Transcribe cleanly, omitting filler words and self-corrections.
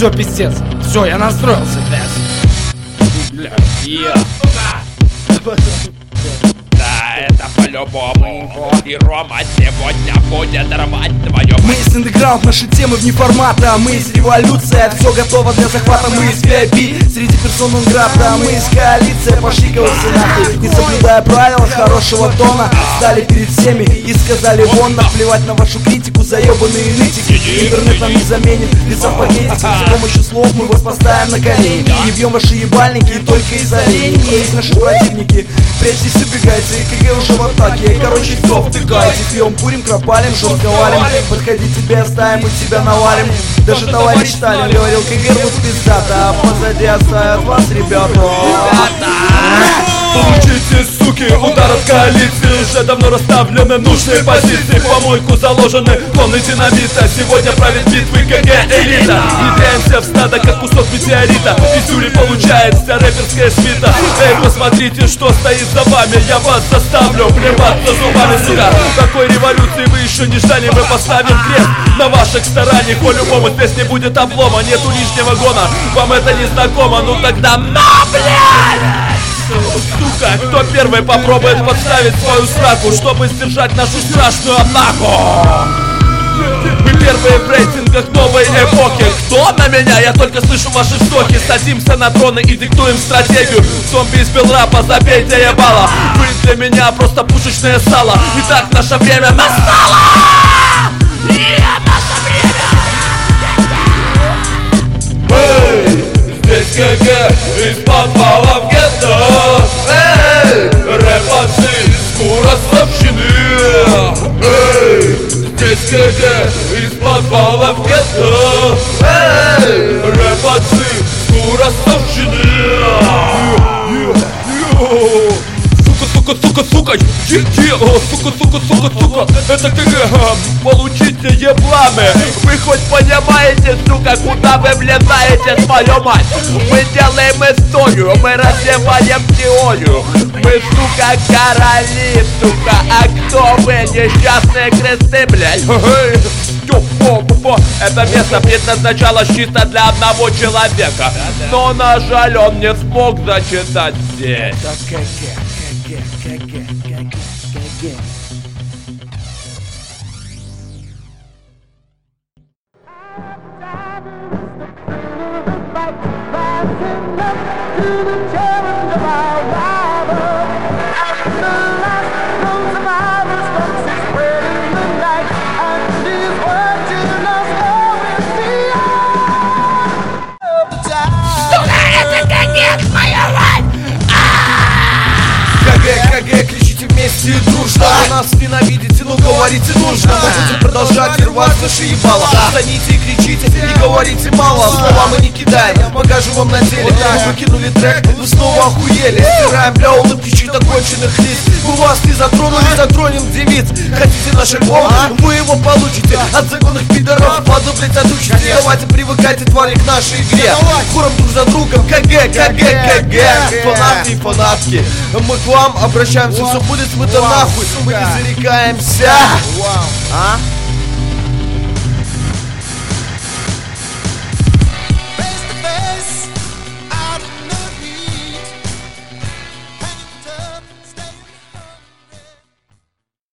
Все, пиздец. Все, я настроился, блядь. Да, это по-любому. И Рома сегодня будет рвать твою. Мы из андеграунд, наши темы вне формата. Мы из революции, все готово для захвата. Мы из VIP, среди персон нон-грата. Мы из коалиции, пошли голосы нахуй. Не соблюдая правила хорошего тона, стали перед всеми и сказали вон. Наплевать на вашу критику, заебанные нытики. Интернет нам не заменит, лица в пакетике. С помощью слов мы вас поставим на колени. И бьем ваши ебальники только из оленей. Есть наши противники, прячьтесь, убегайте. КГ уже в атаке, короче, все втыкайте. Пьем, курим, кропалим, жестко валим. Подходи, тебя оставим, мы тебя навалим. Даже товарищ Сталин говорил, КГ будет пиздата. А позади оставят вас, ребята. Получите, суки, удар от коалиции. Уже давно расставлены нужные позиции. В помойку заложены тонны динамита. Сегодня правит битвы КГ элита. Внедряемся в стадо, как кусок метеорита. Из Юли получается рэперская свита. Эй, посмотрите, что стоит за вами. Я вас заставлю плеваться зубами, сука. Такой революции вы еще не ждали. Мы поставим крест на ваших стараниях. По-любому здесь не будет облома. Нету лишнего гона, вам это не знакомо. Ну тогда на, блядь! Сука, кто первый попробует подставить свою сраку, чтобы сдержать нашу страшную атаку? Мы первые в рейтингах новой эпохи. Кто на меня? Я только слышу ваши вздохи. Садимся на троны и диктуем стратегию. Зомби из белрапа, забейте ебало. Вы для меня просто пушечное сало. Итак, наше время настало! Наше время! Эй, здесь КГ из подвала в гетто. Эй, рэпацы из Курасовщины. Эй, здесь КГ из подвала в гетто. Эй, рэпацы из Курасовщины. Сука, сука, сука, это КГ, получите ебланы. Вы хоть понимаете, сука, куда вы влезаете, твою мать? Мы делаем историю, мы развиваем теорию. Мы, сука, короли, сука, а кто вы, несчастные кресты, блядь? Это место предназначалось чисто для одного человека, но, на жаль, он не смог зачитать здесь. КГ, кричите вместе и дружно. Нас ненавидите, но говорите нужно. Мы будем продолжать рвать наши ебала. Станите и кричите, не говорите мало. Слова мы не кидаем, покажу вам на деле. Мы выкинули трек, вы снова охуели. Стираем бля улыбки законченных лиц. Мы вас не затронули, затронем девиц. Хотите наши голы, вы его получите. От законных пидоров подумать отучите. Давайте привыкайте, твари, к нашей игре. Хором друг за другом, КГ. Фанаты и фанатки, мы к вам обращаемся. Все будет смыто нахуй, мы не зарекаемся.